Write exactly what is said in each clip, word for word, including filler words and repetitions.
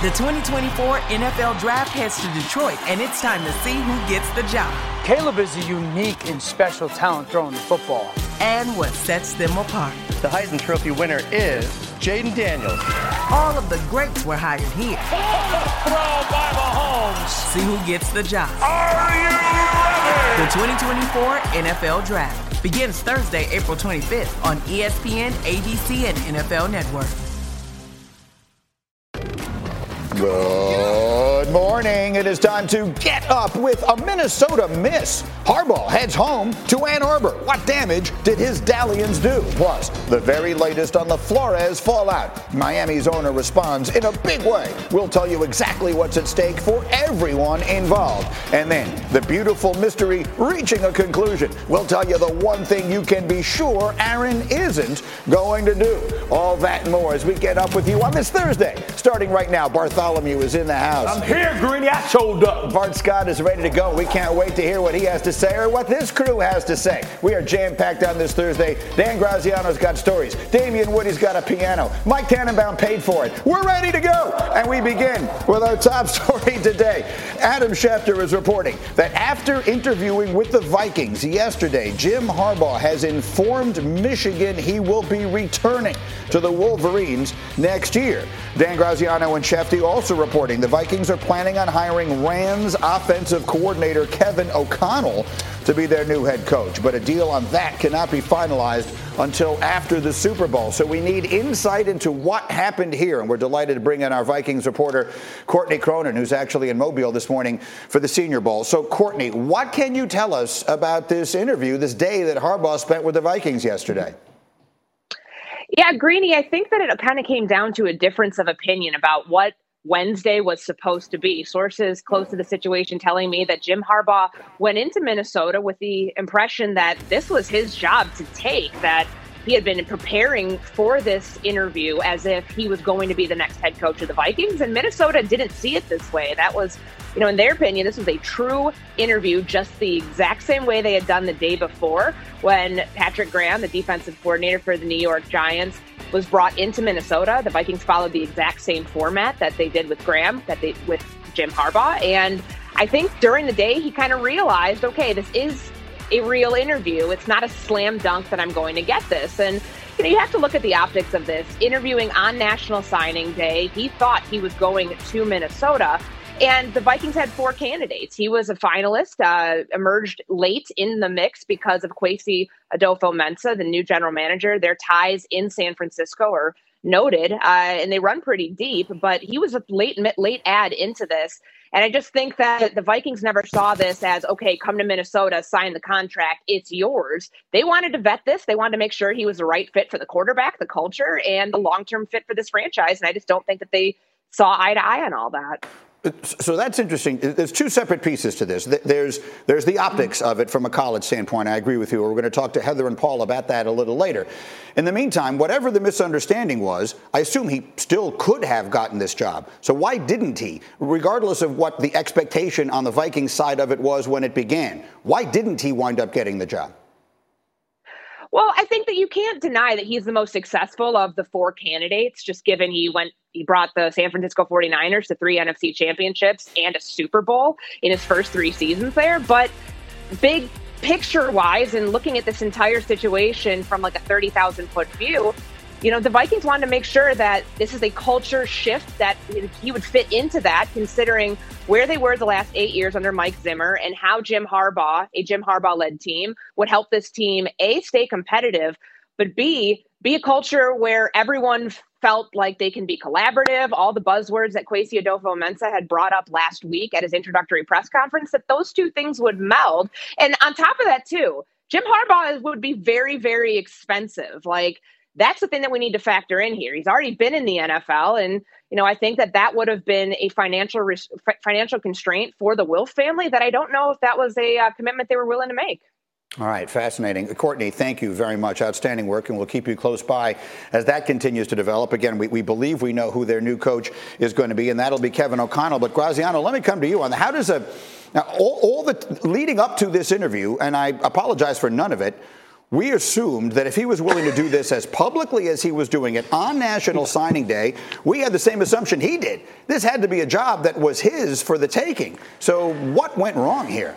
The twenty twenty-four N F L Draft heads to Detroit, and it's time to see who gets the job. Caleb is a unique and special talent throwing the football. And what sets them apart. The Heisman Trophy winner is Jaden Daniels. All of the greats were hired here. Throw by Mahomes. See who gets the job. Are you ready? The twenty twenty-four N F L Draft begins Thursday, April twenty-fifth on E S P N, A B C, and N F L Network. Good morning. It is time to get up with a Minnesota miss. Harbaugh heads home to Ann Arbor. What damage did his Dalians do? Plus, the very latest on the Flores fallout. Miami's owner responds in a big way. We'll tell you exactly what's at stake for everyone involved. And then, the beautiful mystery reaching a conclusion. We'll tell you the one thing you can be sure Aaron isn't going to do. All that and more as we get up with you on this Thursday. Starting right now, Bartholomew is in the house. I'm here, Greeny. I showed up. Bart Scott is ready to go. We can't wait to hear what he has to say or what this crew has to say. We are jam-packed on this Thursday. Dan Graziano's got stories. Damian Woody's got a piano. Mike Tannenbaum paid for it. We're ready to go. And we begin with our top story today. Adam Schefter is reporting that after interviewing with the Vikings yesterday, Jim Harbaugh has informed Michigan he will be returning to the Wolverines next year. Dan Graziano and Schefter also reporting the Vikings are planning on hiring Rams offensive coordinator Kevin O'Connell to be their new head coach. But a deal on that cannot be finalized until after the Super Bowl. So we need insight into what happened here. And we're delighted to bring in our Vikings reporter, Courtney Cronin, who's actually in Mobile this morning for the Senior Bowl. So, Courtney, what can you tell us about this interview, this day that Harbaugh spent with the Vikings yesterday? Yeah, Greeny, I think that it kind of came down to a difference of opinion about what Wednesday was supposed to be. Sources close to the situation telling me that Jim Harbaugh went into Minnesota with the impression that this was his job to take, that he had been preparing for this interview as if he was going to be the next head coach of the Vikings, and Minnesota didn't see it this way. That was, you know, in their opinion, this was a true interview, just the exact same way they had done the day before when Patrick Graham, the defensive coordinator for the New York Giants, was brought into Minnesota. The Vikings followed the exact same format that they did with Graham, that they with Jim Harbaugh. And I think during the day, he kind of realized, okay, this is a real interview. It's not a slam dunk that I'm going to get this. And you know, you have to look at the optics of this. Interviewing on National Signing Day, he thought he was going to Minnesota. And the Vikings had four candidates. He was a finalist, uh, emerged late in the mix because of Kwesi Adofo-Mensah, the new general manager. Their ties in San Francisco are noted, uh, and they run pretty deep. But he was a late, late add into this. And I just think that the Vikings never saw this as, okay, come to Minnesota, sign the contract, it's yours. They wanted to vet this. They wanted to make sure he was the right fit for the quarterback, the culture, and the long-term fit for this franchise. And I just don't think that they saw eye to eye on all that. So that's interesting. There's two separate pieces to this. There's there's the optics of it from a college standpoint. I agree with you. We're going to talk to Heather and Paul about that a little later. In the meantime, whatever the misunderstanding was, I assume he still could have gotten this job. So why didn't he? Regardless of what the expectation on the Vikings side of it was when it began, why didn't he wind up getting the job? Well, I think that you can't deny that he's the most successful of the four candidates, just given he went, he brought the San Francisco forty-niners to three N F C championships and a Super Bowl in his first three seasons there. But big picture wise, and looking at this entire situation from like a thirty thousand foot view, you know, the Vikings wanted to make sure that this is a culture shift, that he would fit into that, considering where they were the last eight years under Mike Zimmer and how Jim Harbaugh, a Jim Harbaugh-led team, would help this team, A, stay competitive, but B, be a culture where everyone felt like they can be collaborative. All the buzzwords that Kwesi Adofo-Mensah had brought up last week at his introductory press conference, that those two things would meld. And on top of that, too, Jim Harbaugh would be very, very expensive. Like, that's the thing that we need to factor in here. He's already been in the N F L, and you know, I think that that would have been a financial res- financial constraint for the Wilf family that I don't know if that was a uh, commitment they were willing to make. All right, fascinating. Courtney, thank you very much. Outstanding work, and we'll keep you close by as that continues to develop. Again, we, we believe we know who their new coach is going to be, and that'll be Kevin O'Connell. But Graziano, let me come to you on that. How does a now all, all the leading up to this interview, and I apologize for none of it, we assumed that if he was willing to do this as publicly as he was doing it on National Signing Day, we had the same assumption he did. This had to be a job that was his for the taking. So what went wrong here?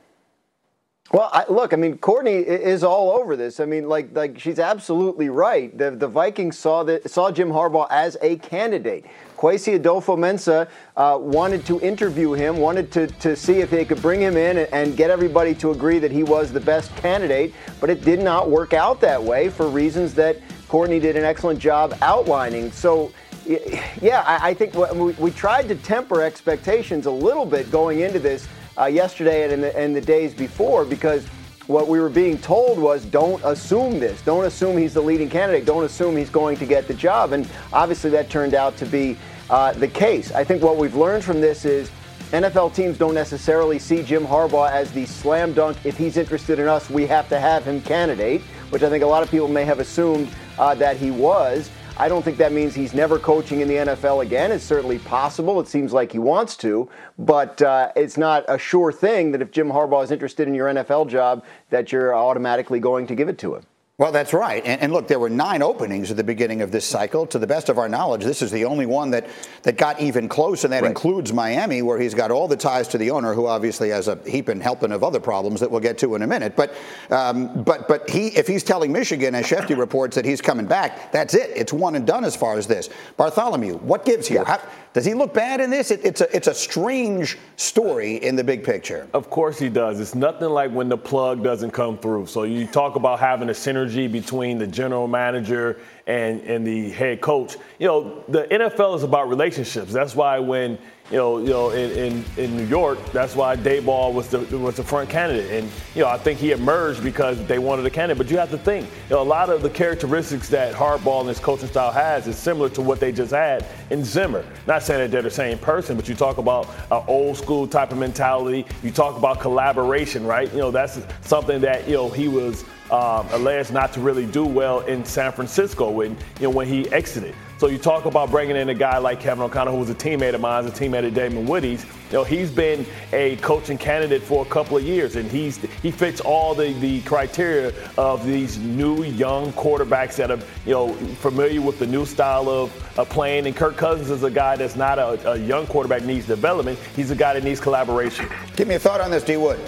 Well, I, look, I mean, Courtney is all over this. I mean, like, like she's absolutely right. The, the Vikings saw that saw Jim Harbaugh as a candidate. Kwesi Adolfo-Mensah uh, wanted to interview him, wanted to, to see if they could bring him in and, and get everybody to agree that he was the best candidate, but it did not work out that way for reasons that Courtney did an excellent job outlining. So, yeah, I, I think we, we tried to temper expectations a little bit going into this uh, yesterday and in, the, and the days before, because what we were being told was, don't assume this. Don't assume he's the leading candidate. Don't assume he's going to get the job. And obviously that turned out to be uh, the case. I think what we've learned from this is N F L teams don't necessarily see Jim Harbaugh as the slam dunk, if he's interested in us, we have to have him candidate, which I think a lot of people may have assumed uh, that he was. I don't think that means he's never coaching in the N F L again. It's certainly possible. It seems like he wants to, but uh, it's not a sure thing that if Jim Harbaugh is interested in your N F L job, that you're automatically going to give it to him. Well, that's right. And, and look, there were nine openings at the beginning of this cycle. To the best of our knowledge, this is the only one that, that got even close, and that right. includes Miami, where he's got all the ties to the owner, who obviously has a heap and helping of other problems that we'll get to in a minute. But um, but but he, if he's telling Michigan, as Shefty reports, that he's coming back, that's it. It's one and done as far as this. Bartholomew, what gives here? How, does he look bad in this? It, it's a it's a strange story in the big picture. Of course he does. It's nothing like when the plug doesn't come through. So you talk about having a synergy between the general manager and, and the head coach. You know, the N F L is about relationships. That's why when, you know, you know, in, in, in New York, that's why Daboll was the was the front candidate. And, you know, I think he emerged because they wanted a candidate. But you have to think, you know, a lot of the characteristics that Harbaugh and his coaching style has is similar to what they just had in Zimmer. Not saying that they're the same person, but you talk about an old school type of mentality. You talk about collaboration, right? You know, that's something that, you know, he was um, alleged not to really do well in San Francisco when, you know, when he exited. So you talk about bringing in a guy like Kevin O'Connell, who was a teammate of mine, a teammate of Damon Woody's. You know, he's been a coaching candidate for a couple of years, and he's he fits all the, the criteria of these new young quarterbacks that are, you know, familiar with the new style of uh, playing. And Kirk Cousins is a guy that's not a, a young quarterback, needs development. He's a guy that needs collaboration. Give me a thought on this, D. Wood.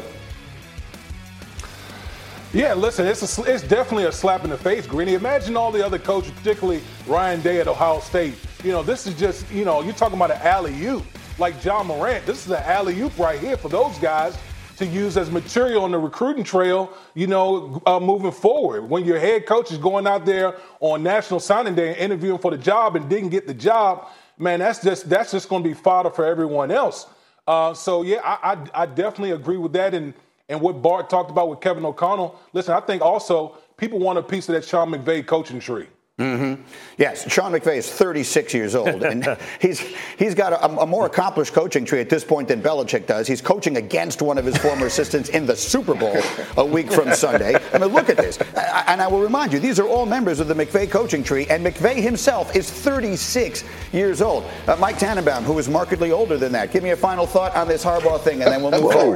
Yeah, listen, it's a, it's definitely a slap in the face, Greeny. Imagine all the other coaches, particularly Ryan Day at Ohio State. You know, this is just, you know, you're talking about an alley-oop. Like John Morant, this is an alley-oop right here for those guys to use as material on the recruiting trail, you know, uh, moving forward. When your head coach is going out there on National Signing Day and interviewing for the job and didn't get the job, man, that's just that's just going to be fodder for everyone else. Uh, so, yeah, I, I, I definitely agree with that. And And what Bart talked about with Kevin O'Connell, listen, I think also people want a piece of that Sean McVay coaching tree. Mm-hmm. Yes, Sean McVay is thirty-six years old, and he's he's got a, a more accomplished coaching tree at this point than Belichick does. He's coaching against one of his former assistants in the Super Bowl a week from Sunday. I mean, look at this. I, and I will remind you, these are all members of the McVay coaching tree, and McVay himself is thirty-six years old. Uh, Mike Tannenbaum, who is markedly older than that. Give me a final thought on this Harbaugh thing, and then we'll move forward.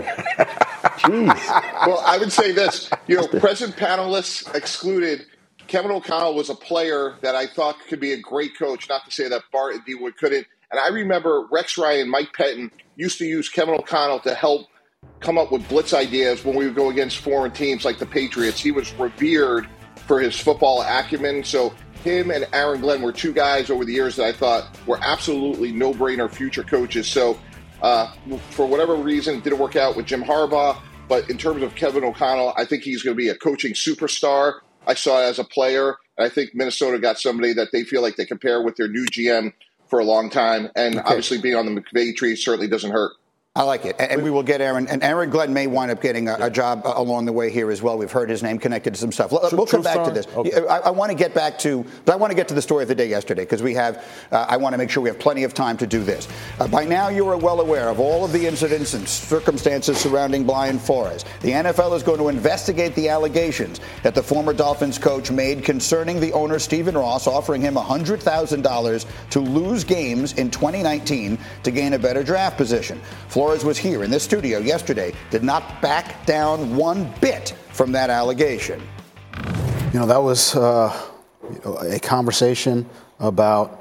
Jeez. Well, I would say this. You know, present panelists excluded, Kevin O'Connell was a player that I thought could be a great coach, not to say that Bart and D. Wood couldn't. And I remember Rex Ryan, Mike Pettin used to use Kevin O'Connell to help come up with blitz ideas when we would go against foreign teams like the Patriots. He was revered for his football acumen. So him and Aaron Glenn were two guys over the years that I thought were absolutely no-brainer future coaches. So uh, for whatever reason, it didn't work out with Jim Harbaugh. But in terms of Kevin O'Connell, I think he's going to be a coaching superstar. I saw it as a player, and I think Minnesota got somebody that they feel like they compare with their new G M for a long time. And okay. obviously being on the McVay tree certainly doesn't hurt. I like it. And we will get Aaron. And Aaron Glenn may wind up getting a, a job along the way here as well. We've heard his name connected to some stuff. We'll true, come back to this. Okay. I, I want to get back to, but I want to get to the story of the day yesterday because we have, uh, I want to make sure we have plenty of time to do this. Uh, by now, you are well aware of all of the incidents and circumstances surrounding Brian Flores. The N F L is going to investigate the allegations that the former Dolphins coach made concerning the owner, Stephen Ross, offering him one hundred thousand dollars to lose games in twenty nineteen to gain a better draft position. Flores was here in this studio yesterday, did not back down one bit from that allegation. You know, that was uh, you know, a conversation about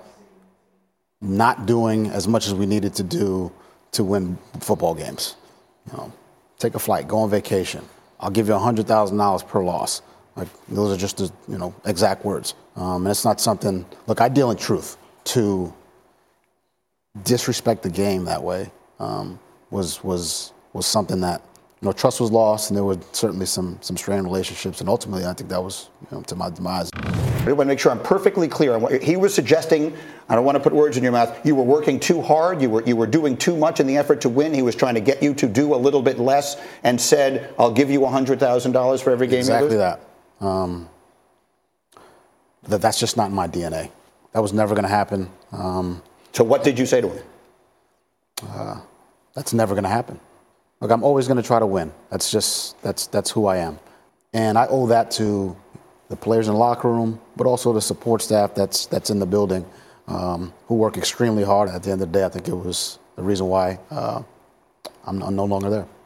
not doing as much as we needed to do to win football games. You know, take a flight, go on vacation. I'll give you one hundred thousand dollars per loss. Like, those are just the, you know, exact words. Um, and it's not something, look, I deal in truth. To disrespect the game that way um, was was was something that, you know, trust was lost, and there were certainly some some strained relationships, and ultimately I think that was, you know, to my demise. I want to make sure I'm perfectly clear on what he was suggesting. I don't want to put words in your mouth. You were working too hard. You were you were doing too much in the effort to win. He was trying to get you to do a little bit less, and said, "I'll give you one hundred thousand dollars for every game." Exactly you lose. that. Um, that that's just not in my D N A. That was never going to happen. Um, so what did you say to him? Uh, that's never going to happen. Look, I'm always going to try to win. That's just that's that's who I am, and I owe that to the players in the locker room, but also the support staff that's that's in the building, um, who work extremely hard. At the end of the day, I think it was the reason why uh, I'm, I'm no longer there.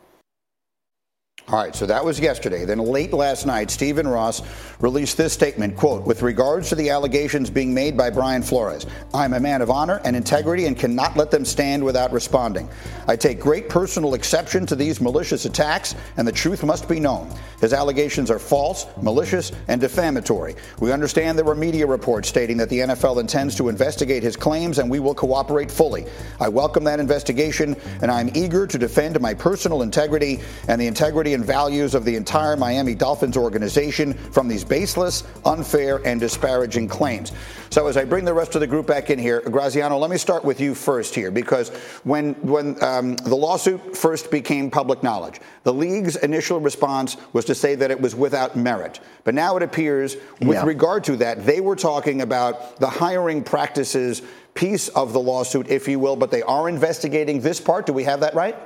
All right, so that was yesterday. Then late last night, Stephen Ross released this statement, quote, "With regards to the allegations being made by Brian Flores, I'm a man of honor and integrity and cannot let them stand without responding. I take great personal exception to these malicious attacks, and the truth must be known. His allegations are false, malicious, and defamatory. We understand there were media reports stating that the N F L intends to investigate his claims, and we will cooperate fully. I welcome that investigation, and I'm eager to defend my personal integrity and the integrity and values of the entire Miami Dolphins organization from these baseless, unfair, and disparaging claims." So as I bring the rest of the group back in here, Graziano, let me start with you first here, because when when um, the lawsuit first became public knowledge, the league's initial response was to say that it was without merit. But now it appears, with yeah. regard to that, they were talking about the hiring practices piece of the lawsuit, if you will, but they are investigating this part. Do we have that right?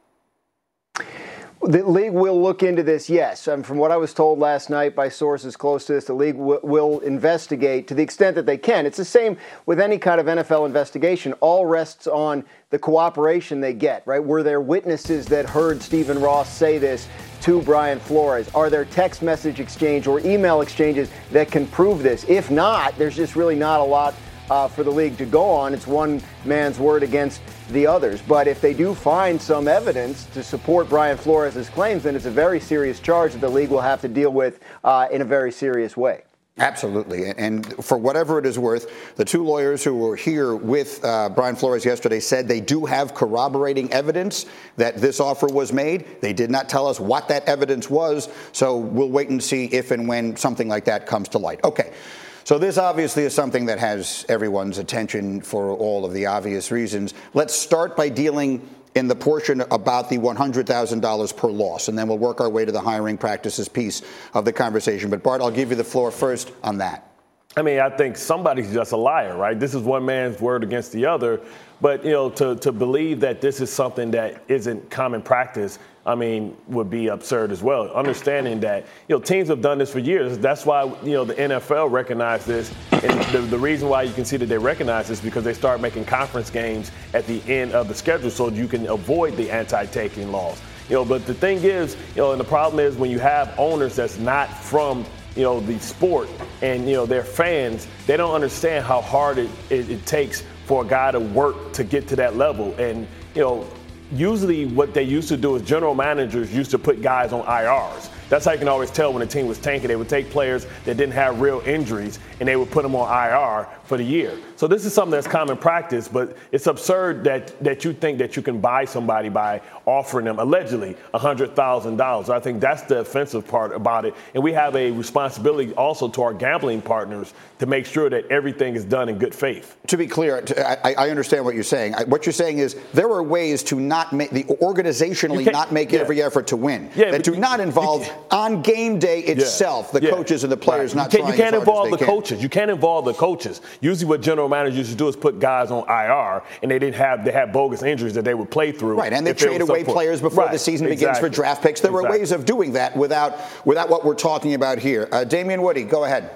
The league will look into this, yes. Um, from what I was told last night by sources close to this, the league w- will investigate to the extent that they can. It's the same with any kind of N F L investigation. All rests on the cooperation they get, right? Were there witnesses that heard Stephen Ross say this to Brian Flores? Are there text message exchange or email exchanges that can prove this? If not, there's just really not a lot Uh, for the league to go on. It's one man's word against the others. But if they do find some evidence to support Brian Flores' claims, then it's a very serious charge that the league will have to deal with uh, in a very serious way. Absolutely. And for whatever it is worth, the two lawyers who were here with uh, Brian Flores yesterday said they do have corroborating evidence that this offer was made. They did not tell us what that evidence was. So we'll wait and see if and when something like that comes to light. Okay. So this obviously is something that has everyone's attention for all of the obvious reasons. Let's start by dealing in the portion about the one hundred thousand dollars per loss, and then we'll work our way to the hiring practices piece of the conversation. But Bart, I'll give you the floor first on that. I mean, I think somebody's just a liar, right? This is one man's word against the other. But, you know, to, to believe that this is something that isn't common practice, I mean, would be absurd as well. Understanding that, you know, teams have done this for years. That's why, you know, the N F L recognized this. And the, the reason why you can see that they recognize this is because they start making conference games at the end of the schedule so you can avoid the anti-taking laws. You know, but the thing is, you know, and the problem is when you have owners that's not from, you know, the sport and, you know, they're fans, they don't understand how hard it, it, it takes for a guy to work to get to that level. And, you know, usually what they used to do is general managers used to put guys on I Rs. That's how you can always tell when a team was tanking. They would take players that didn't have real injuries and they would put them on I R for the year. So this is something that's common practice, but it's absurd that that you think that you can buy somebody by offering them allegedly one hundred thousand dollars. I think that's the offensive part about it. And we have a responsibility also to our gambling partners to make sure that everything is done in good faith. To be clear, I, I understand what you're saying. What you're saying is there are ways to not make the organizationally not make yeah. every effort to win. Yeah, that do not involve on game day itself yeah. the yeah. coaches and the players right. not you can't, trying you can't as hard involve as they the can. coaches. You can't involve the coaches. Usually what general managers used to do is put guys on I R and they didn't have they had bogus injuries that they would play through. Right, and they trade away players before right. the season begins exactly. for draft picks. There exactly. were ways of doing that without without what we're talking about here. Uh, Damien Woody, go ahead.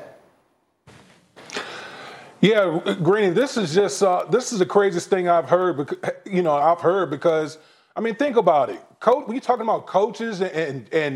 Yeah, Greeny, this is just uh, this is the craziest thing I've heard. Because, you know, I've heard because I mean, think about it. Coach, when you're talking about coaches and and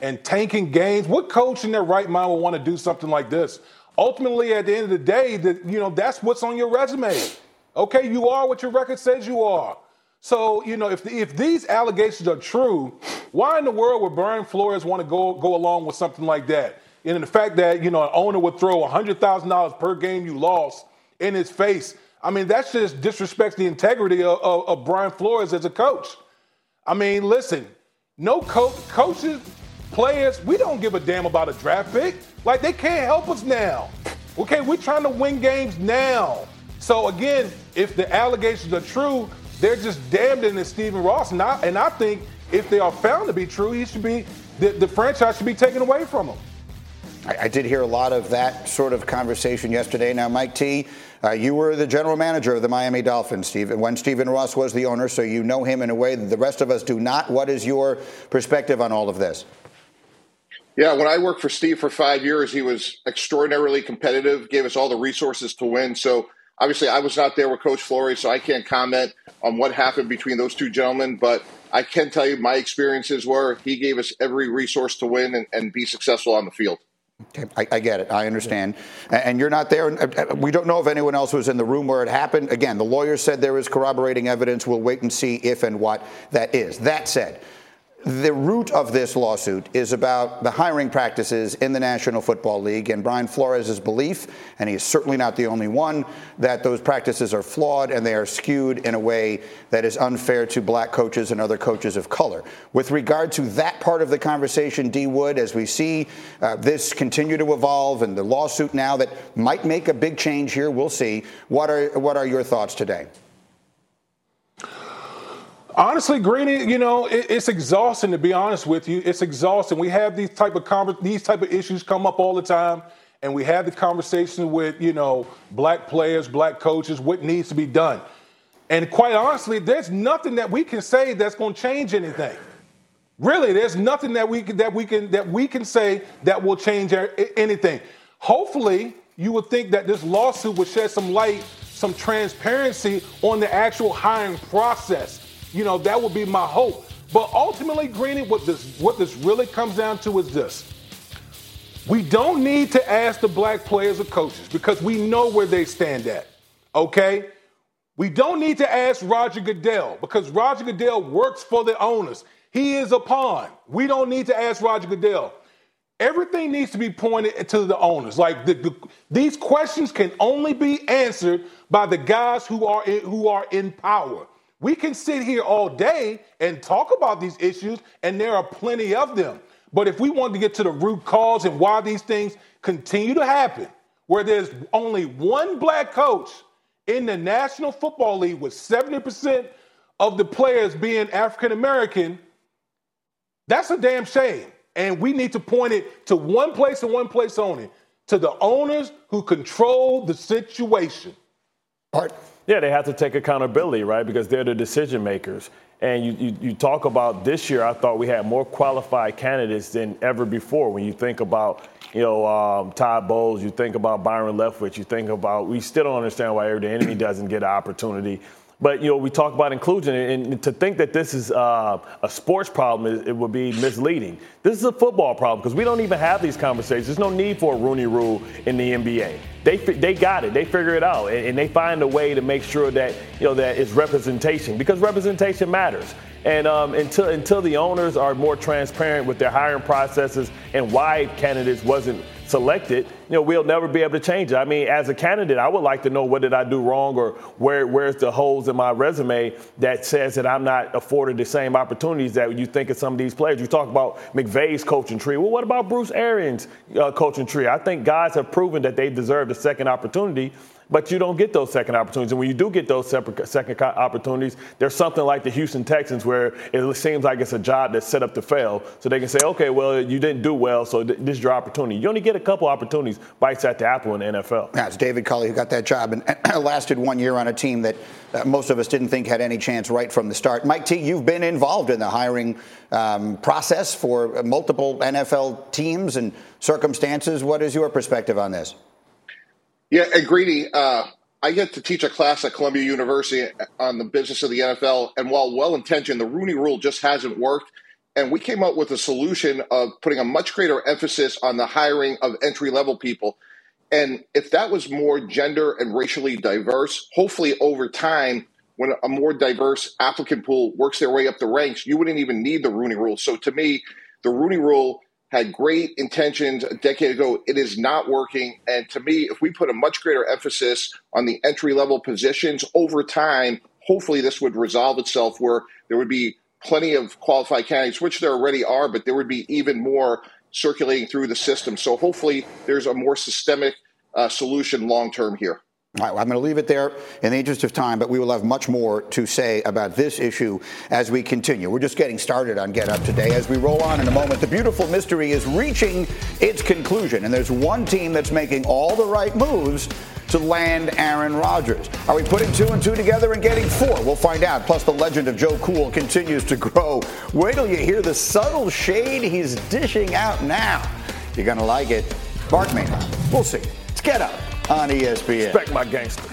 and tanking games. What coach in their right mind would want to do something like this? Ultimately, at the end of the day, that you know that's what's on your resume. Okay, you are what your record says you are. So, you know, if the, if these allegations are true, why in the world would Brian Flores want to go go along with something like that? And the fact that, you know, an owner would throw one hundred thousand dollars per game you lost in his face, I mean, that's just disrespects the integrity of, of, of Brian Flores as a coach. I mean, listen, no co- coaches, players, we don't give a damn about a draft pick. Like, they can't help us now. Okay, we're trying to win games now. So, again, if the allegations are true, they're just damned in Stephen Ross. And I, and I think if they are found to be true, he should be the, the franchise should be taken away from him. I, I did hear a lot of that sort of conversation yesterday. Now, Mike T, uh, you were the general manager of the Miami Dolphins, Steve, when Stephen Ross was the owner, so you know him in a way that the rest of us do not. What is your perspective on all of this? Yeah, when I worked for Steve for five years, he was extraordinarily competitive, gave us all the resources to win. So obviously I was not there with Coach Flores, so I can't comment on what happened between those two gentlemen. But I can tell you my experiences were he gave us every resource to win and, and be successful on the field. Okay, I, I get it. I understand. Yeah. And you're not there. We don't know if anyone else was in the room where it happened. Again, the lawyer said there is corroborating evidence. We'll wait and see if and what that is. That said, the root of this lawsuit is about the hiring practices in the National Football League and Brian Flores' belief, and he is certainly not the only one, that those practices are flawed and they are skewed in a way that is unfair to black coaches and other coaches of color. With regard to that part of the conversation, D. Wood, as we see uh, this continue to evolve and the lawsuit now that might make a big change here, we'll see. What are, what are your thoughts today? Honestly, Greeny, you know, it, it's exhausting, to be honest with you. It's exhausting. We have these type of conver- these type of issues come up all the time, and we have the conversation with, you know, black players, black coaches, what needs to be done. And quite honestly, there's nothing that we can say that's going to change anything. Really, there's nothing that we can, that we can that we can say that will change anything. Hopefully, you would think that this lawsuit would shed some light, some transparency on the actual hiring process. You know, that would be my hope. But ultimately, Greeny, what this what this really comes down to is this. We don't need to ask the black players or coaches because we know where they stand at, okay? We don't need to ask Roger Goodell because Roger Goodell works for the owners. He is a pawn. We don't need to ask Roger Goodell. Everything needs to be pointed to the owners. Like the, the, these questions can only be answered by the guys who are in, who are in power. We can sit here all day and talk about these issues, and there are plenty of them. But if we want to get to the root cause and why these things continue to happen, where there's only one black coach in the National Football League with seventy percent of the players being African-American, that's a damn shame. And we need to point it to one place and one place only, to the owners who control the situation. Art. Yeah, they have to take accountability, right, because they're the decision makers. And you, you, you talk about this year, I thought we had more qualified candidates than ever before. When you think about, you know, um, Todd Bowles, you think about Byron Leftwich, you think about, we still don't understand why the enemy doesn't get an opportunity. But, you know, we talk about inclusion, and to think that this is uh, a sports problem, it would be misleading. This is a football problem because we don't even have these conversations. There's no need for a Rooney Rule in the N B A. They they got it. They figure it out, and, and they find a way to make sure that, you know, that it's representation because representation matters. And um, until until the owners are more transparent with their hiring processes and why candidates wasn't selected, you know, we'll never be able to change it. I mean, as a candidate, I would like to know what did I do wrong or where where's the holes in my resume that says that I'm not afforded the same opportunities that you think of some of these players. You talk about McVay's coaching tree. Well, what about Bruce Arians' uh, coaching tree? I think guys have proven that they deserve a second opportunity. But you don't get those second opportunities. And when you do get those separate second opportunities, there's something like the Houston Texans where it seems like it's a job that's set up to fail. So they can say, okay, well, you didn't do well, so th- this is your opportunity. You only get a couple opportunities, bites at the apple in the N F L. Now, it's David Culley who got that job and lasted one year on a team that uh, most of us didn't think had any chance right from the start. Mike T, you've been involved in the hiring um, process for multiple N F L teams and circumstances. What is your perspective on this? Yeah, and Greedy, uh, I get to teach a class at Columbia University on the business of the N F L, and while well-intentioned, the Rooney Rule just hasn't worked. And we came up with a solution of putting a much greater emphasis on the hiring of entry-level people. And if that was more gender and racially diverse, hopefully over time, when a more diverse applicant pool works their way up the ranks, you wouldn't even need the Rooney Rule. So to me, the Rooney Rule had great intentions a decade ago. It is not working. And to me, if we put a much greater emphasis on the entry-level positions over time, hopefully this would resolve itself where there would be plenty of qualified candidates, which there already are, but there would be even more circulating through the system. So hopefully there's a more systemic uh, solution long-term here. All right, well, I'm going to leave it there in the interest of time, but we will have much more to say about this issue as we continue. We're just getting started on Get Up today. As we roll on in a moment, the beautiful mystery is reaching its conclusion, and there's one team that's making all the right moves to land Aaron Rodgers. Are we putting two and two together and getting four? We'll find out. Plus, the legend of Joe Cool continues to grow. Wait till you hear the subtle shade he's dishing out now. You're going to like it. Mark may not. We'll see. It's Get Up on E S P N. Respect my gangster.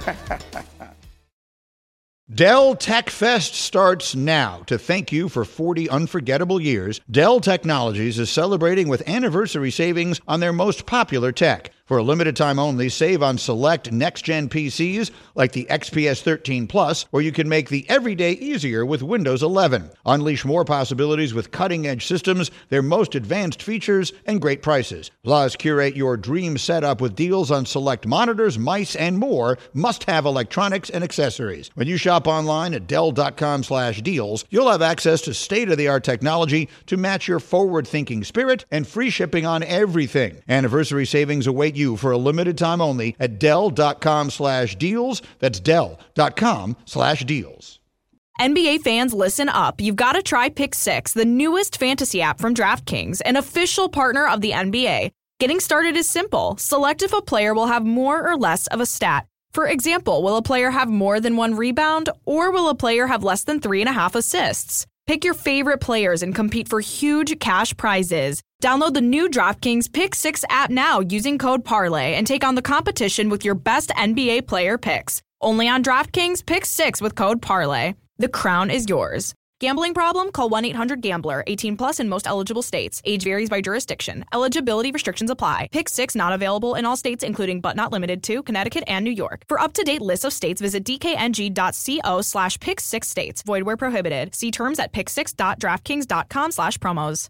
Dell Tech Fest starts now. To thank you for forty unforgettable years, Dell Technologies is celebrating with anniversary savings on their most popular tech. For a limited time only, save on select next-gen P Cs like the X P S thirteen Plus, where you can make the everyday easier with Windows eleven. Unleash more possibilities with cutting-edge systems, their most advanced features, and great prices. Plus, curate your dream setup with deals on select monitors, mice, and more must-have electronics and accessories. When you shop online at Dell.com slash deals, you'll have access to state-of-the-art technology to match your forward-thinking spirit and free shipping on everything. Anniversary savings await you for a limited time only at Dell.com slash deals. That's Dell.com slash deals. N B A fans, listen up. You've got to try Pick Six, the newest fantasy app from DraftKings, an official partner of the N B A. Getting started is simple. Select if a player will have more or less of a stat. For example, will a player have more than one rebound, or will a player have less than three and a half assists? Pick your favorite players and compete for huge cash prizes. Download the new DraftKings Pick Six app now using code Parlay and take on the competition with your best N B A player picks. Only on DraftKings Pick Six with code Parlay. The crown is yours. Gambling problem? Call one eight hundred gambler. eighteen plus in most eligible states. Age varies by jurisdiction. Eligibility restrictions apply. Pick Six not available in all states, including but not limited to Connecticut and New York. For up-to-date lists of states, visit dkng.co slash pick six states. Void where prohibited. See terms at pick six dot draftkings dot com slash promos.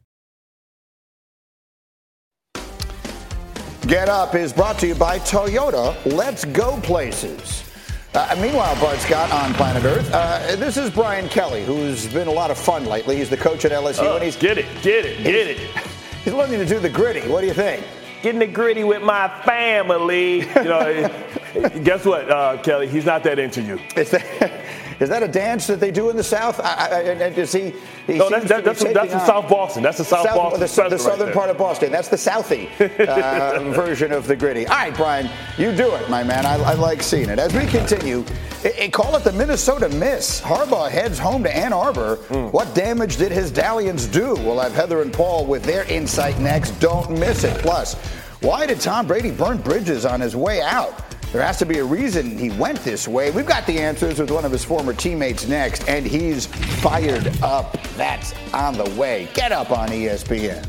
Get Up is brought to you by Toyota. Let's go places. Uh, meanwhile, Bart Scott on planet Earth. Uh, this is Brian Kelly, who's been a lot of fun lately. He's the coach at L S U. Uh, and he's get it, get it, get it. He's learning to do the gritty. What do you think? Getting the gritty with my family. You know, guess what, uh, Kelly? He's not that into you. Is that, is that a dance that they do in the South? I, I, and does he? he no, that's, that, that's, that's in South Boston. That's the South, South Boston. The, the, the southern right part of Boston. That's the Southie uh, version of the gritty. All right, Brian, you do it, my man. I, I like seeing it. As we continue, it, it, call it the Minnesota Miss. Harbaugh heads home to Ann Arbor. Mm. What damage did his Dallions do? We'll have Heather and Paul with their insight next. Don't miss it. Plus, why did Tom Brady burn bridges on his way out? There has to be a reason he went this way. We've got the answers with one of his former teammates next, and he's fired up. That's on the way. Get Up on E S P N.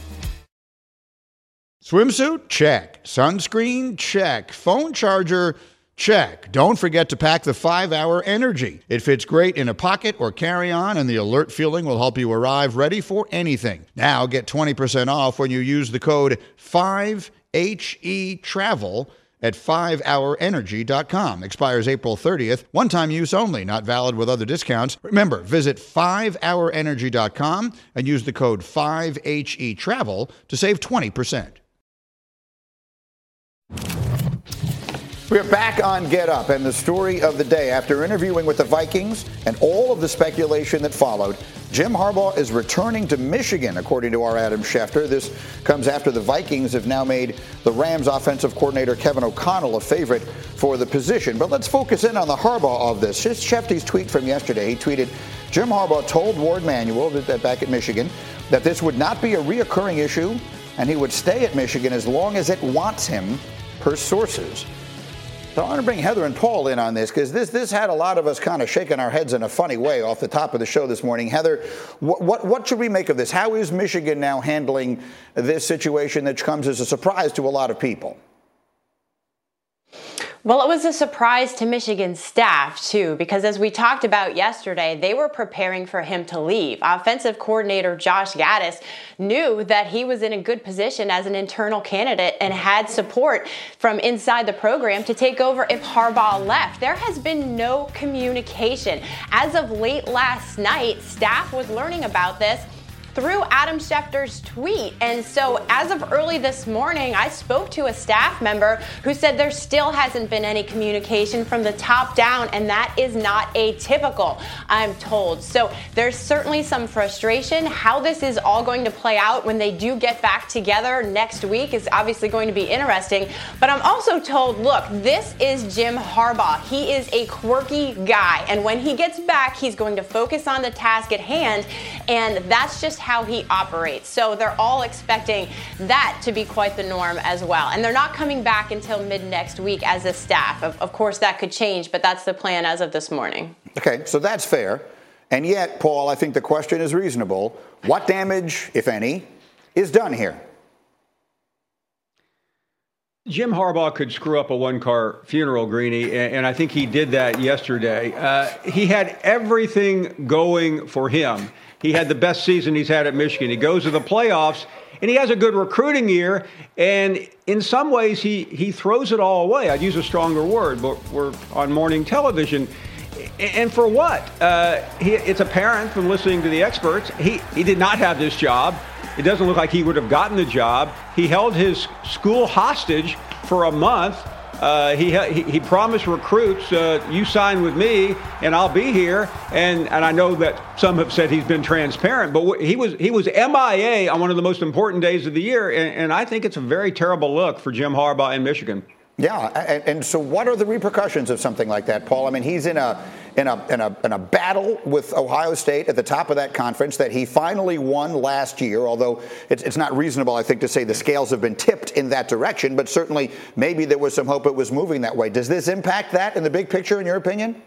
Swimsuit? Check. Sunscreen? Check. Phone charger? Check. Don't forget to pack the five hour Energy. It fits great in a pocket or carry-on, and the alert feeling will help you arrive ready for anything. Now get twenty percent off when you use the code five H E travel at five hour energy dot com. Expires April thirtieth. One-time use only. Not valid with other discounts. Remember, visit five hour energy dot com and use the code five H E travel to save twenty percent. We're back on Get Up, and the story of the day. After interviewing with the Vikings and all of the speculation that followed, Jim Harbaugh is returning to Michigan, according to our Adam Schefter. This comes after the Vikings have now made the Rams offensive coordinator Kevin O'Connell a favorite for the position. But let's focus in on the Harbaugh of this. Here's Schefter's tweet from yesterday. He tweeted, Jim Harbaugh told Ward Manuel that back at Michigan that this would not be a reoccurring issue, and he would stay at Michigan as long as it wants him, per sources. So I want to bring Heather and Paul in on this because this this had a lot of us kind of shaking our heads in a funny way off the top of the show this morning. Heather, what what, what should we make of this? How is Michigan now handling this situation that comes as a surprise to a lot of people? Well, it was a surprise to Michigan staff, too, because as we talked about yesterday, they were preparing for him to leave. Offensive coordinator Josh Gattis knew that he was in a good position as an internal candidate and had support from inside the program to take over if Harbaugh left. There has been no communication. As of late last night, staff was learning about this through Adam Schefter's tweet. And so as of early this morning, I spoke to a staff member who said there still hasn't been any communication from the top down, and that is not atypical, I'm told. So there's certainly some frustration. How this is all going to play out when they do get back together next week is obviously going to be interesting. But I'm also told, look, this is Jim Harbaugh. He is a quirky guy, and when he gets back, he's going to focus on the task at hand, and that's just how he operates. So they're all expecting that to be quite the norm as well. And they're not coming back until mid next week as a staff. Of, of course, that could change, but that's the plan as of this morning. Okay, so that's fair. And yet, Paul, I think the question is reasonable. What damage, if any, is done here? Jim Harbaugh could screw up a one-car funeral, Greeny, and I think he did that yesterday. Uh, he had everything going for him. He had the best season he's had at Michigan. He goes to the playoffs, and he has a good recruiting year. And in some ways, he, he throws it all away. I'd use a stronger word, but we're on morning television. And for what? Uh, he, it's apparent from listening to the experts, he, he did not have this job. It doesn't look like he would have gotten the job. He held his school hostage for a month. Uh, he, he he promised recruits, uh, you sign with me and I'll be here. And and I know that some have said he's been transparent, but he was he was M I A on one of the most important days of the year. And, and I think it's a very terrible look for Jim Harbaugh in Michigan. Yeah, and, and so what are the repercussions of something like that, Paul? I mean, he's in a in a in a in a battle with Ohio State at the top of that conference that he finally won last year. Although it's it's not reasonable, I think, to say the scales have been tipped in that direction, but certainly maybe there was some hope it was moving that way. Does this impact that in the big picture, in your opinion?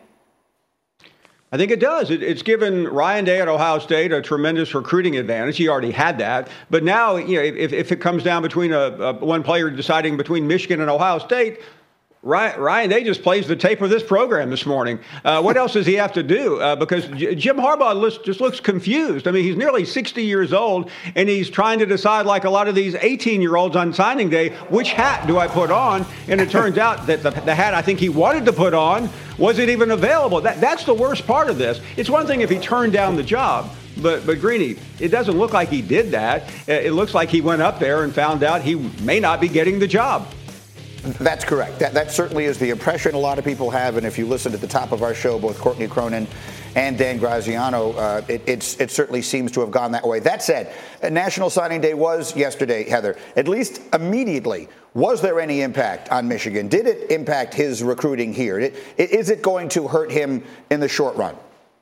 I think it does. It, it's given Ryan Day at Ohio State a tremendous recruiting advantage. He already had that. But now, you know, if, if it comes down between a, a one player deciding between Michigan and Ohio State, Ryan, Ryan Day just plays the tape of this program this morning. Uh, what else does he have to do? Uh, because J- Jim Harbaugh looks, just looks confused. I mean, he's nearly sixty years old, and he's trying to decide, like a lot of these eighteen-year-olds on signing day, which hat do I put on? And it turns out that the, the hat I think he wanted to put on wasn't even available. That, that's the worst part of this. It's one thing if he turned down the job. But, but Greeny, it doesn't look like he did that. It looks like he went up there and found out he may not be getting the job. That's correct. That, that certainly is the impression a lot of people have. And if you listen at the top of our show, both Courtney Cronin and Dan Graziano, uh, it, it's, it certainly seems to have gone that way. That said, National Signing Day was yesterday, Heather. At least immediately, was there any impact on Michigan? Did it impact his recruiting here? It, is it going to hurt him in the short run?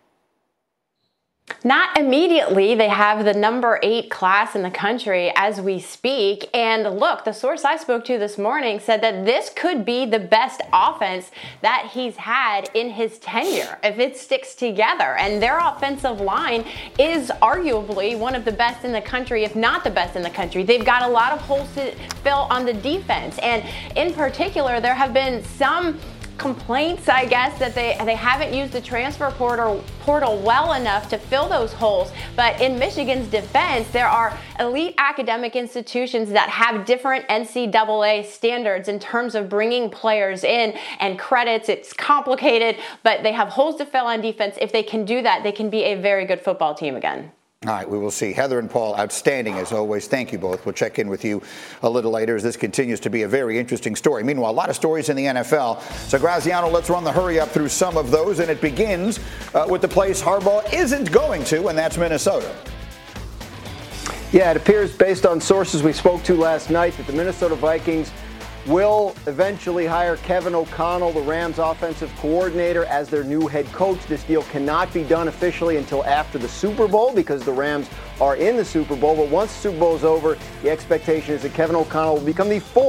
Not immediately. They have the number eight class in the country as we speak. And look, the source I spoke to this morning said that this could be the best offense that he's had in his tenure if it sticks together. And their offensive line is arguably one of the best in the country, if not the best in the country. They've got a lot of holes to fill on the defense. And in particular, there have been some complaints, I guess, that they they haven't used the transfer portal portal well enough to fill those holes. But in Michigan's defense, there are elite academic institutions that have different N C double A standards in terms of bringing players in and credits. It's complicated, but they have holes to fill on defense. If they can do that, they can be a very good football team again. All right, we will see. Heather and Paul, outstanding as always. Thank you both. We'll check in with you a little later as this continues to be a very interesting story. Meanwhile, a lot of stories in the N F L. So, Graziano, let's run the hurry up through some of those. And it begins uh, with the place Harbaugh isn't going to, and that's Minnesota. Yeah, it appears based on sources we spoke to last night that the Minnesota Vikings will eventually hire Kevin O'Connell, the Rams offensive coordinator, as their new head coach. This deal cannot be done officially until after the Super Bowl because the Rams are in the Super Bowl. But once the Super Bowl is over, the expectation is that Kevin O'Connell will become the fourth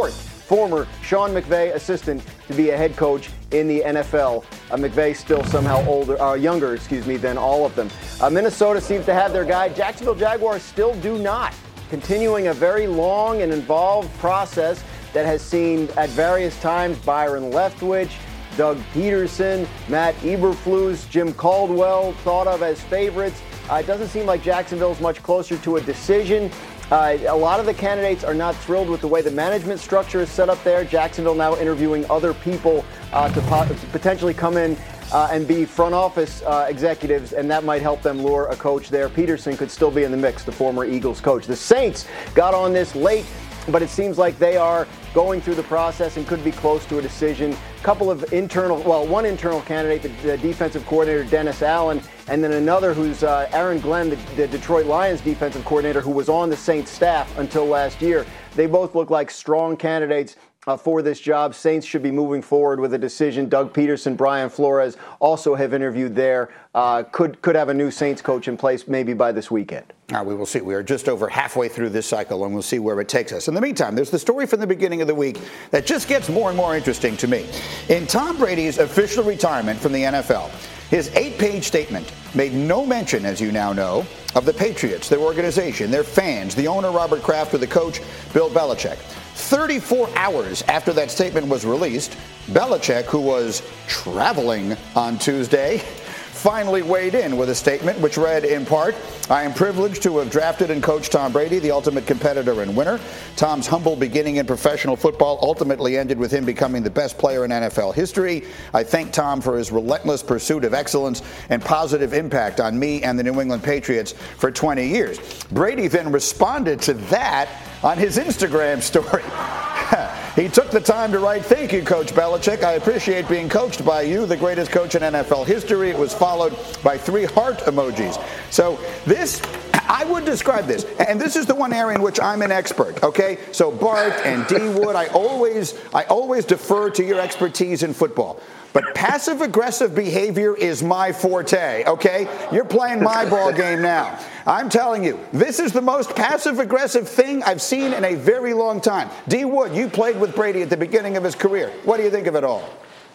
former Sean McVay assistant to be a head coach in the N F L. Uh, McVay still somehow older, uh, younger, excuse me, than all of them. Uh, Minnesota seems to have their guy. Jacksonville Jaguars still do not. Continuing a very long and involved process that has seen at various times Byron Leftwich, Doug Peterson, Matt Eberflus, Jim Caldwell thought of as favorites. Uh, it doesn't seem like Jacksonville's much closer to a decision. Uh, a lot of the candidates are not thrilled with the way the management structure is set up there. Jacksonville now interviewing other people uh, to, po- to potentially come in uh, and be front office uh, executives, and that might help them lure a coach there. Peterson could still be in the mix, the former Eagles coach. The Saints got on this late, but it seems like they are going through the process and could be close to a decision. A couple of internal, well, one internal candidate, the, the defensive coordinator, Dennis Allen, and then another who's uh, Aaron Glenn, the, the Detroit Lions defensive coordinator, who was on the Saints staff until last year. They both look like strong candidates uh, for this job. Saints should be moving forward with a decision. Doug Peterson, Brian Flores also have interviewed there. Uh, could could have a new Saints coach in place maybe by this weekend. All right, we will see. We are just over halfway through this cycle, and we'll see where it takes us. In the meantime, there's the story from the beginning of the week that just gets more and more interesting to me. In Tom Brady's official retirement from the N F L, his eight-page statement made no mention, as you now know, of the Patriots, their organization, their fans, the owner, Robert Kraft, or the coach, Bill Belichick. thirty-four hours after that statement was released, Belichick, who was traveling on Tuesday, finally weighed in with a statement which read in part, I am privileged to have drafted and coached Tom Brady, the ultimate competitor and winner. Tom's humble beginning in professional football ultimately ended with him becoming the best player in N F L history. I thank Tom for his relentless pursuit of excellence and positive impact on me and the New England Patriots for twenty years. Brady then responded to that on his Instagram story. He took the time to write, thank you, Coach Belichick. I appreciate being coached by you, the greatest coach in N F L history. It was followed by three heart emojis. So this, I would describe this, and this is the one area in which I'm an expert, okay? So Bart and D Wood, I always, I always defer to your expertise in football. But passive-aggressive behavior is my forte, okay? You're playing my ball game now. I'm telling you, this is the most passive-aggressive thing I've seen in a very long time. D. Wood, you played with Brady at the beginning of his career. What do you think of it all?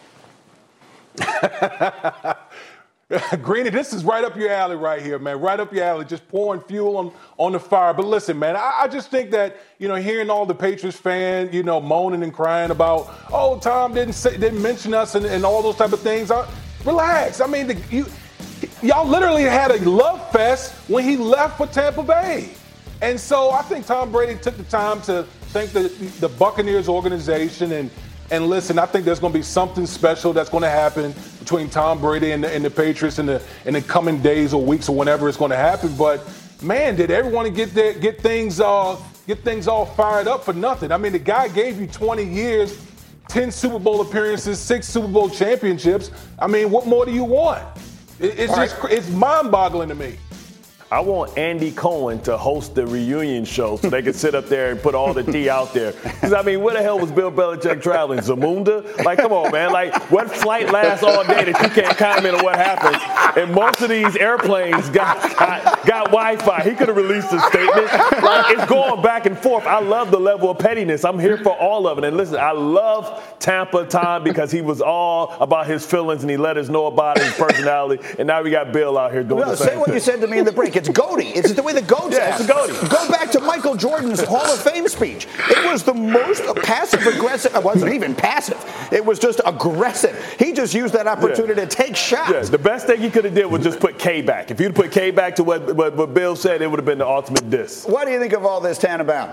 Greeny, this is right up your alley right here, man. Right up your alley, just pouring fuel on, on the fire. But listen, man, I, I just think that, you know, hearing all the Patriots fans, you know, moaning and crying about, oh, Tom didn't say, didn't mention us and, and all those type of things. I, relax. I mean, the, you, y'all literally had a love fest when he left for Tampa Bay. And so I think Tom Brady took the time to thank the, the Buccaneers organization and, And listen, I think there's going to be something special that's going to happen between Tom Brady and the, and the Patriots in the in the coming days or weeks or whenever it's going to happen. But man, did everyone get their, get things uh, get things all fired up for nothing? I mean, the guy gave you twenty years, ten Super Bowl appearances, six Super Bowl championships. I mean, what more do you want? It, it's all just right. It's mind-boggling to me. I want Andy Cohen to host the reunion show so they can sit up there and put all the tea out there. Because, I mean, where the hell was Bill Belichick traveling? Zamunda? Like, come on, man. Like, what flight lasts all day that you can't comment on what happens? And most of these airplanes got got, got Wi-Fi. He could have released a statement. Like, it's going back and forth. I love the level of pettiness. I'm here for all of it. And listen, I love Tampa Tom because he was all about his feelings and he let us know about his personality. And now we got Bill out here doing no, the same say what thing. you said to me in the break. It's goaty. It's the way the goats yeah, act. It's goaty. Go back to Michael Jordan's Hall of Fame speech. It was the most passive-aggressive. It wasn't even passive. It was just aggressive. He just used that opportunity yeah. to take shots. Yeah, the best thing he could have did was just put K back. If you'd put K back to what, what, what Bill said, it would have been the ultimate diss. What do you think of all this, Tannenbaum?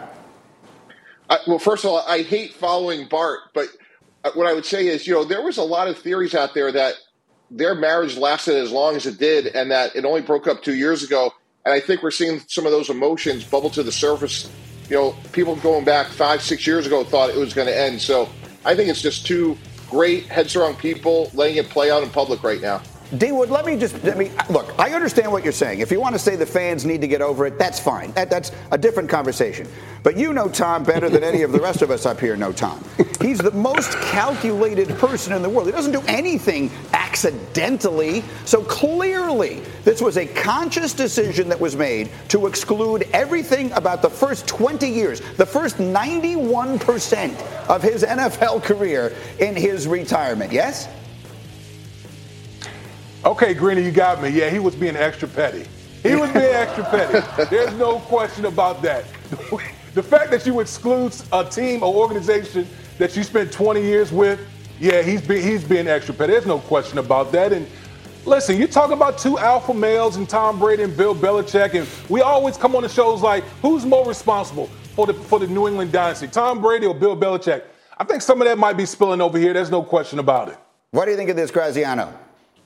I, well, first of all, I hate following Bart, but what I would say is, you know, there was a lot of theories out there that their marriage lasted as long as it did and that it only broke up two years ago. And I think we're seeing some of those emotions bubble to the surface. You know, people going back five, six years ago thought it was going to end. So I think it's just two great, headstrong people letting it play out in public right now. D-Wood, let me just, I mean, look, I understand what you're saying. If you want to say the fans need to get over it, that's fine. That, that's a different conversation. But you know Tom better than any of the rest of us up here know Tom. He's the most calculated person in the world. He doesn't do anything accidentally. So clearly, this was a conscious decision that was made to exclude everything about the first twenty years, the first ninety-one percent of his N F L career in his retirement. Yes? Okay, Greeny, you got me. Yeah, he was being extra petty. He was being extra petty. There's no question about that. The fact that you exclude a team or organization that you spent twenty years with, yeah, he's being, he's being extra petty. There's no question about that. And listen, you're talking about two alpha males and Tom Brady and Bill Belichick, and we always come on the shows like, who's more responsible for the for the New England dynasty, Tom Brady or Bill Belichick? I think some of that might be spilling over here. There's no question about it. What do you think of this, Graziano?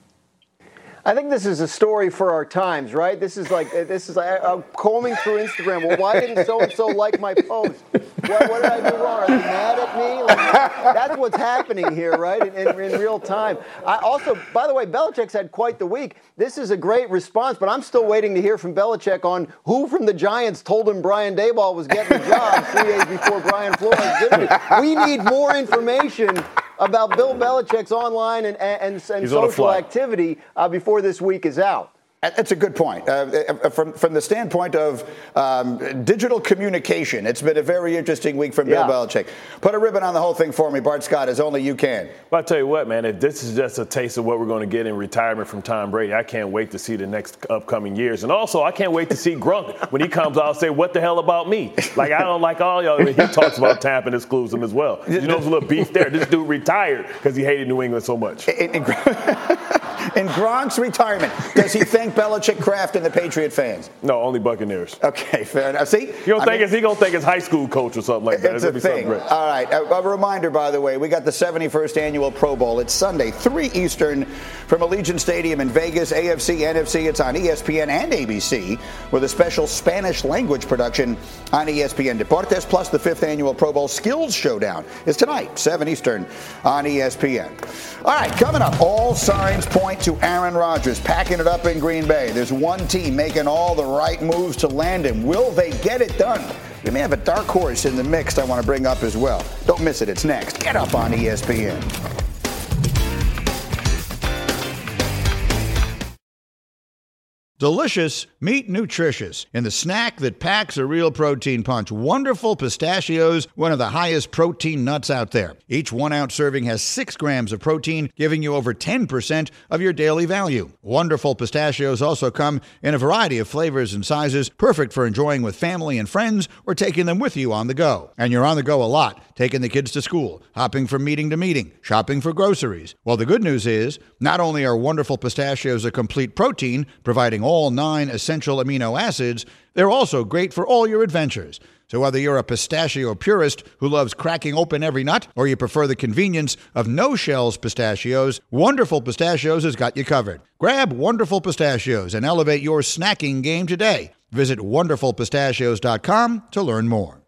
I think this is a story for our times, right? This is like, this is like, I'm combing through Instagram. Well, why didn't so-and-so like my post? What, what did I do wrong? Are they mad at me? Like, that's what's happening here, right, in, in, in real time. I also, by the way, Belichick's had quite the week. This is a great response, but I'm still waiting to hear from Belichick on who from the Giants told him Brian Daboll was getting the job three days before Brian Flores did it. We need more information about Bill Belichick's online and, and, and social activity uh, before this week is out. That's a good point. Uh, from from the standpoint of um, digital communication, it's been a very interesting week from Bill yeah. Belichick. Put a ribbon on the whole thing for me, Bart Scott, as only you can. Well, I'll tell you what, man, if this is just a taste of what we're going to get in retirement from Tom Brady, I can't wait to see the next upcoming years. And also, I can't wait to see Gronk when he comes out and say, what the hell about me? Like, I don't like all y'all. I mean, he talks about Tampa and excludes them as well. You know, there's a little beef there. This dude retired because he hated New England so much. In, in, in Gronk's retirement, does he thank Belichick, Kraft, and the Patriot fans? No, only Buccaneers. Okay, fair enough. See, you don't I think mean, it's, he gonna think it's high school coach or something like that? It's a thing. All right. A, a reminder, by the way, we got the seventy-first annual Pro Bowl. It's Sunday, three Eastern, from Allegiant Stadium in Vegas. A F C, N F C. It's on E S P N and A B C with a special Spanish language production on E S P N Deportes. Plus, the fifth annual Pro Bowl Skills Showdown is tonight, seven Eastern, on E S P N. All right, coming up, all signs point to Aaron Rodgers packing it up in Green Bay. There's one team making all the right moves to land him. Will they get it done? We may have a dark horse in the mix I want to bring up as well. Don't miss it. It's next. Get up on E S P N. Delicious, meet nutritious in the snack that packs a real protein punch. Wonderful Pistachios, one of the highest protein nuts out there. Each one-ounce serving has six grams of protein, giving you over ten percent of your daily value. Wonderful Pistachios also come in a variety of flavors and sizes, perfect for enjoying with family and friends or taking them with you on the go. And you're on the go a lot, taking the kids to school, hopping from meeting to meeting, shopping for groceries. Well, the good news is, not only are Wonderful Pistachios a complete protein, providing all nine essential amino acids, they're also great for all your adventures. So whether you're a pistachio purist who loves cracking open every nut, or you prefer the convenience of no-shells pistachios, Wonderful Pistachios has got you covered. Grab Wonderful Pistachios and elevate your snacking game today. Visit wonderful pistachios dot com to learn more.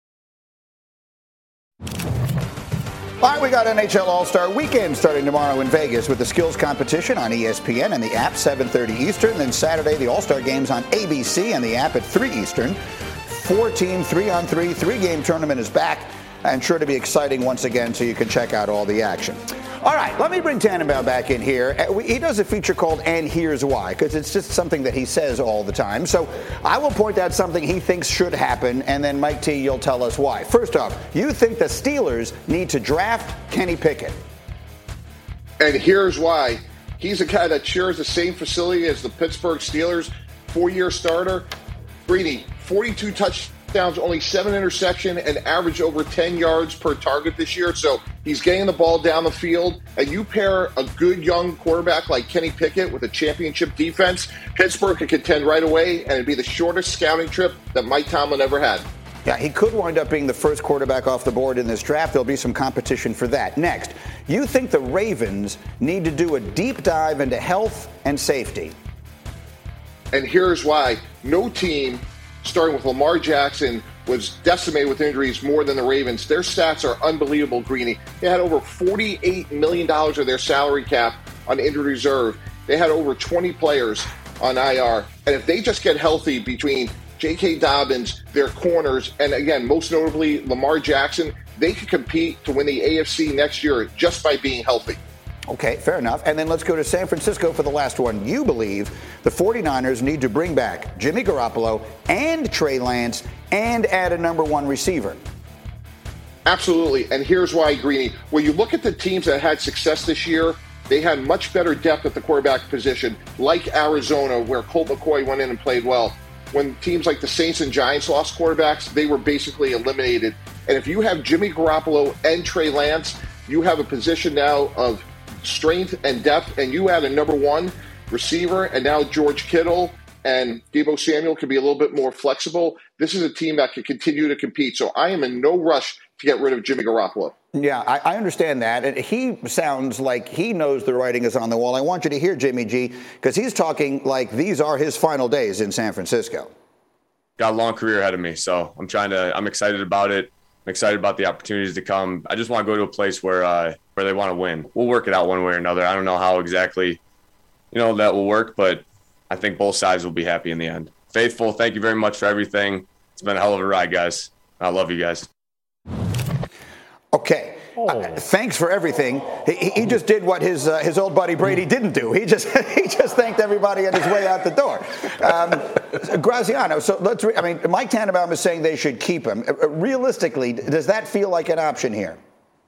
All right, we got N H L All-Star Weekend starting tomorrow in Vegas with the skills competition on E S P N and the app, seven thirty Eastern. Then Saturday, the All-Star Games on A B C and the app at three Eastern. Four-team, three-on-three, three-game tournament is back and sure to be exciting once again, so you can check out all the action. All right, let me bring Tannenbaum back in here. He does a feature called And Here's Why, because it's just something that he says all the time. So I will point out something he thinks should happen, and then Mike T, you'll tell us why. First off, you think the Steelers need to draft Kenny Pickett. And here's why. He's a guy that shares the same facility as the Pittsburgh Steelers, four-year starter. Greeny, forty-two touchdowns, only seven interceptions, and averaged over ten yards per target this year. So he's getting the ball down the field. And you pair a good young quarterback like Kenny Pickett with a championship defense, Pittsburgh could contend right away, and it'd be the shortest scouting trip that Mike Tomlin ever had. Yeah, he could wind up being the first quarterback off the board in this draft. There'll be some competition for that. Next, you think the Ravens need to do a deep dive into health and safety. And here's why. No team, starting with Lamar Jackson, was decimated with injuries more than the Ravens. Their stats are unbelievable, Greeny. They had over forty-eight million dollars of their salary cap on injured reserve. they had over twenty players on I R. And if they just get healthy between J K. Dobbins, their corners, and again, most notably Lamar Jackson, they could compete to win the A F C next year just by being healthy. Okay, fair enough. And then let's go to San Francisco for the last one. You believe the 49ers need to bring back Jimmy Garoppolo and Trey Lance and add a number one receiver. Absolutely. And here's why, Greeny. When you look at the teams that had success this year, they had much better depth at the quarterback position, like Arizona, where Colt McCoy went in and played well. When teams like the Saints and Giants lost quarterbacks, they were basically eliminated. And if you have Jimmy Garoppolo and Trey Lance, you have a position now of strength and depth, and you add a number one receiver, and now George Kittle and Deebo Samuel can be a little bit more flexible. This is a team that can continue to compete. So I am in no rush to get rid of Jimmy Garoppolo. Yeah, I, I understand that. And he sounds like he knows the writing is on the wall. I want you to hear Jimmy G, because he's talking like these are his final days in San Francisco. Got a long career ahead of me, so I'm trying to. I'm excited about it. I'm excited about the opportunities to come. I just want to go to a place where uh, where they want to win. We'll work it out one way or another. I don't know how exactly, you know, that will work, but I think both sides will be happy in the end. Faithful, thank you very much for everything. It's been a hell of a ride, guys. I love you guys. Okay. Uh, thanks for everything. He, he just did what his uh, his old buddy Brady didn't do. He just he just thanked everybody on his way out the door. Um, Graziano. So let's. Re- I mean, Mike Tannenbaum is saying they should keep him. Uh, realistically, does that feel like an option here?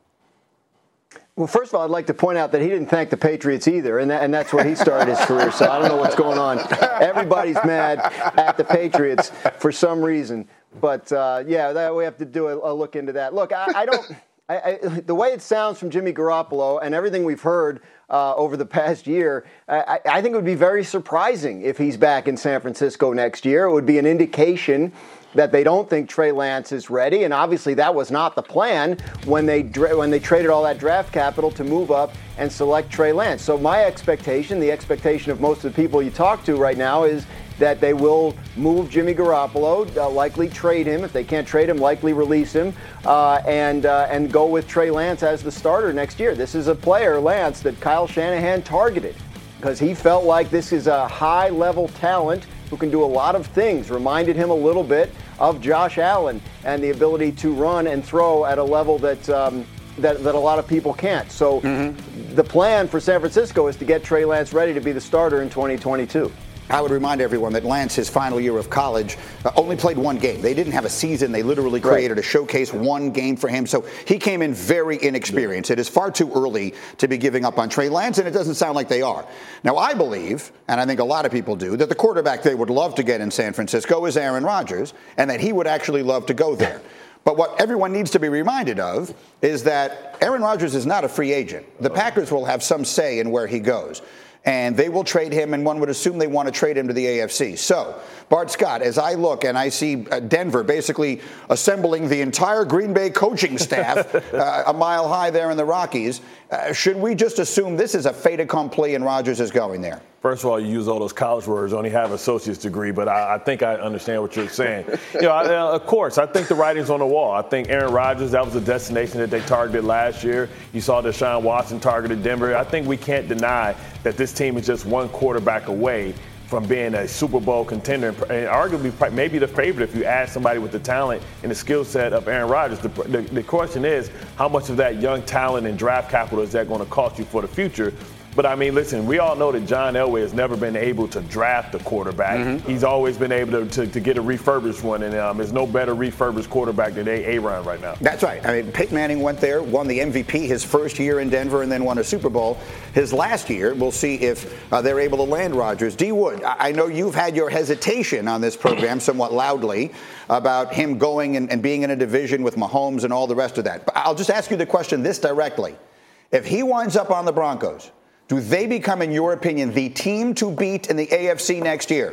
Well, first of all, I'd like to point out that he didn't thank the Patriots either, and, that, and that's where he started his career. So I don't know what's going on. Everybody's mad at the Patriots for some reason. But, uh, yeah, that, we have to do a, a look into that. Look, I, I don't – I, I, the way it sounds from Jimmy Garoppolo and everything we've heard uh, over the past year, I, I think it would be very surprising if he's back in San Francisco next year. It would be an indication that they don't think Trey Lance is ready, and obviously that was not the plan when they when they traded all that draft capital to move up and select Trey Lance. So my expectation, the expectation of most of the people you talk to right now, is that they will move Jimmy Garoppolo, uh, likely trade him. If they can't trade him, likely release him, uh, and uh, and go with Trey Lance as the starter next year. This is a player, Lance, that Kyle Shanahan targeted because he felt like this is a high-level talent who can do a lot of things. Reminded him a little bit of Josh Allen and the ability to run and throw at a level that um, that, that a lot of people can't. So mm-hmm. the plan for San Francisco is to get Trey Lance ready to be the starter in twenty twenty-two. I would remind everyone that Lance, his final year of college, uh, only played one game. They didn't have a season. They literally created right. a showcase, one game for him. So he came in very inexperienced. It is far too early to be giving up on Trey Lance, and it doesn't sound like they are. Now, I believe, and I think a lot of people do, that the quarterback they would love to get in San Francisco is Aaron Rodgers, and that he would actually love to go there. But what everyone needs to be reminded of is that Aaron Rodgers is not a free agent. The Packers will have some say in where he goes. And they will trade him, and one would assume they want to trade him to the A F C. So, Bart Scott, as I look and I see Denver basically assembling the entire Green Bay coaching staff uh, a mile high there in the Rockies, uh, should we just assume this is a fait accompli and Rodgers is going there? First of all, you use all those college words. I only have an associate's degree, but I, I think I understand what you're saying. You know, I, uh, of course, I think the writing's on the wall. I think Aaron Rodgers, that was a destination that they targeted last year. You saw Deshaun Watson targeted Denver. I think we can't deny that this team is just one quarterback away from being a Super Bowl contender and arguably maybe the favorite if you add somebody with the talent and the skill set of Aaron Rodgers. The, the, the question is, how much of that young talent and draft capital is that going to cost you for the future? But, I mean, listen, we all know that John Elway has never been able to draft a quarterback. Mm-hmm. He's always been able to, to, to get a refurbished one, and um, there's no better refurbished quarterback than Aaron right now. That's right. I mean, Peyton Manning went there, won the M V P his first year in Denver, and then won a Super Bowl his last year. We'll see if uh, they're able to land Rodgers. D. Wood, I know you've had your hesitation on this program somewhat loudly about him going and, and being in a division with Mahomes and all the rest of that. But I'll just ask you the question this directly. If he winds up on the Broncos, do they become, in your opinion, the team to beat in the A F C next year?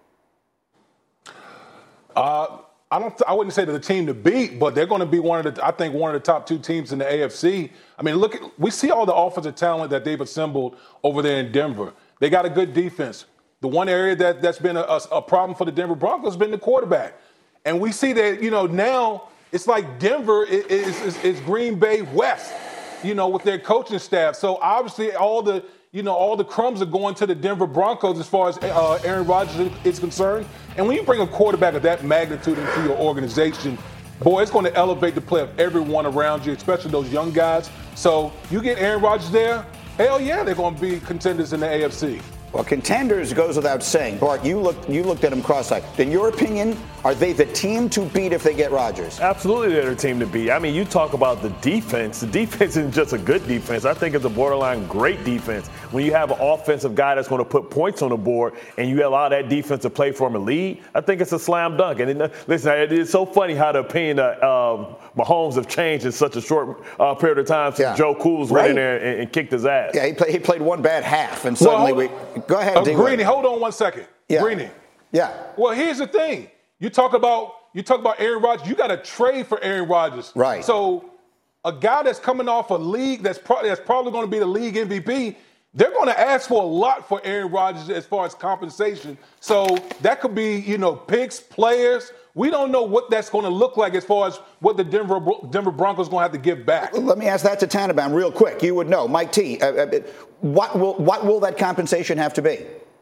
Uh, I don't. I wouldn't say they're the team to beat, but they're going to be one of the. I think one of the top two teams in the A F C. I mean, look, at, we see all the offensive talent that they've assembled over there in Denver. They got a good defense. The one area that that's been a, a, a problem for the Denver Broncos has been the quarterback, and we see that you know now it's like Denver is, is, is Green Bay West. You know, with their coaching staff. So obviously all the, you know, all the crumbs are going to the Denver Broncos as far as uh, Aaron Rodgers is concerned. And when you bring a quarterback of that magnitude into your organization, boy, it's going to elevate the play of everyone around you, especially those young guys. So you get Aaron Rodgers there, hell yeah, they're going to be contenders in the A F C. Well, contenders goes without saying. Bart, you looked you looked at them cross-eyed. In your opinion, are they the team to beat if they get Rodgers? Absolutely, they're the team to beat. I mean, you talk about the defense. The defense isn't just a good defense. I think it's a borderline great defense. When you have an offensive guy that's going to put points on the board and you allow that defense to play for him and lead, I think it's a slam dunk. And it, listen, it's so funny how the opinion of uh, Mahomes have changed in such a short uh, period of time since yeah. Joe Cool's right. went in there and, and kicked his ass. Yeah, he, play, he played one bad half, and suddenly well, we – go ahead, uh, Greeny, hold on one second. Yeah. Greeny. Yeah. Well, here's the thing. You talk about you talk about Aaron Rodgers. You got to trade for Aaron Rodgers. Right. So a guy that's coming off a league that's probably that's probably going to be the league M V P, they're going to ask for a lot for Aaron Rodgers as far as compensation. So that could be, you know, picks, players. We don't know what that's going to look like as far as what the Denver Denver Broncos going to have to give back. Let me ask that to Tannenbaum real quick. You would know, Mike T. Uh, uh, what will what will that compensation have to be?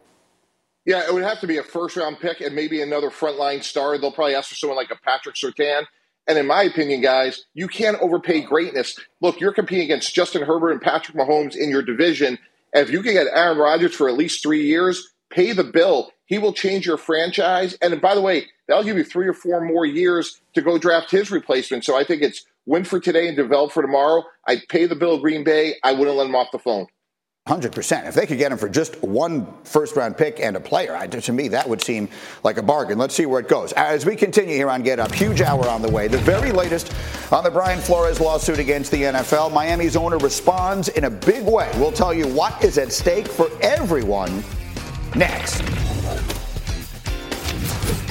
Yeah, it would have to be a first-round pick and maybe another frontline star. They'll probably ask for someone like a Patrick Surtain. And in my opinion, guys, you can't overpay greatness. Look, you're competing against Justin Herbert and Patrick Mahomes in your division. And if you can get Aaron Rodgers for at least three years, pay the bill. He will change your franchise. And by the way, that'll give you three or four more years to go draft his replacement. So I think it's win for today and develop for tomorrow. I'd pay the bill Green Bay. I wouldn't let him off the phone. one hundred percent. If they could get him for just one first-round pick and a player, I, to me, that would seem like a bargain. Let's see where it goes. As we continue here on Get Up, huge hour on the way. The very latest on the Brian Flores lawsuit against the N F L. Miami's owner responds in a big way. We'll tell you what is at stake for everyone next.